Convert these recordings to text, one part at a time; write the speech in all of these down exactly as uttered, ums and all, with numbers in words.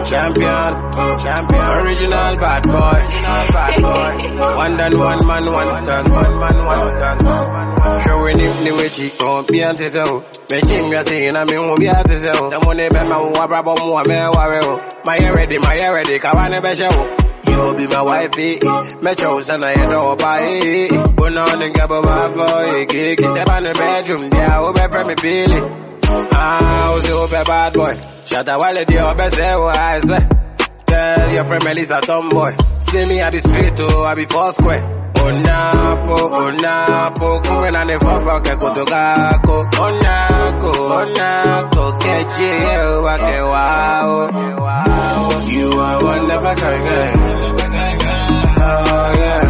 champion, champion, original bad boy, bad boy. One done, one man, one stand, one man, one stand. Showing if the way she don't be anti so. Me ching ya saying I mean won't be anti so. The money be my wa brabo mo me worry. My hair ready, my hair ready, kawane be show. You be my wifey, me chosen I know by. But on the gabba boy, kick it up in the bedroom, yeah, over from me Billy. Ah, was you a bad boy? Shut up while you're best I swear. Tell your friend Melissa tomboy. See me I be straight to I be four square. Onapo, onapo, coming on the four rock, go to Gako. Onako, onako, catch you, wake wow. You are one of a kind. Oh yeah.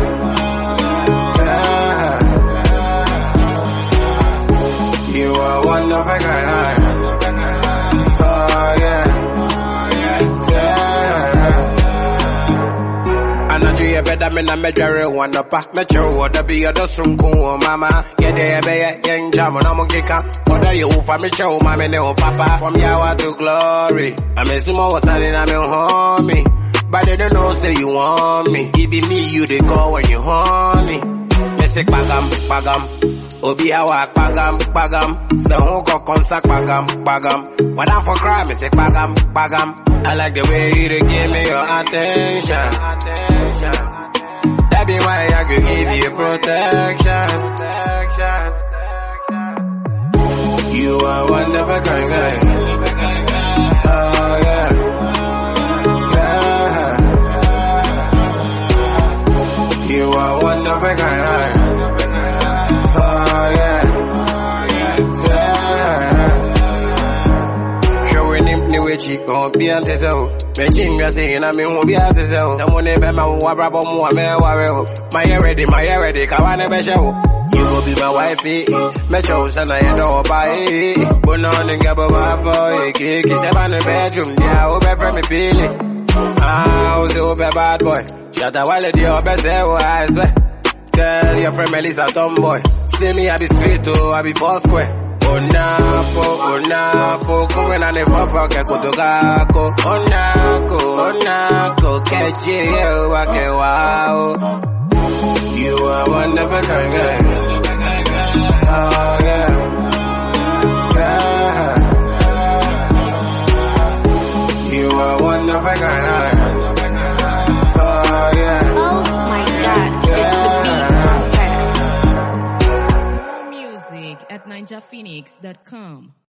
Yeah. You are one of a kind. Oh yeah. You better me na me jare one up, me chero what be a dust from cool mama. Yeah, they be young jam on a kika. What are you for me show, mama, no papa. From Yawa to glory. I miss him was standing on me homie. But they don't know say you want me. It be me you they call when you honey. Me say pagam, pagam. Obi awa pagam, pagam. So who go consack pagam, pagam. What I for crime, me say pagam, pagam. I like the way you dey give me your attention. That be why I could give you protection. You are one of a kind guy. Oh yeah. Yeah. You are one of a kind guy. Oh yeah. Yeah. Showing him the way she gon' be anti so. Me ching ya saying I mean won't be able to sell. The money be my wa brabo mo me worry. My hair ready, my hair ready, kawane be show. You go be my wifey, me chosen I know by. But on the gabba boy, kick it up in the bedroom, yeah, over from me Billy. Ah, was you a bad boy? Shut up while you're best I swear. Tell your friend Melissa tomboy. See me I be straight to I be four square. Onapo, onapo, coming on the four rock, go to Gako. Onako, onako, catch you, wake wow. You are one of a kind guy. Oh yeah. Yeah. You are one of a kind guy. Oh yeah. Oh my God. Yeah. It's the beat. More music at ninja phoenix dot com.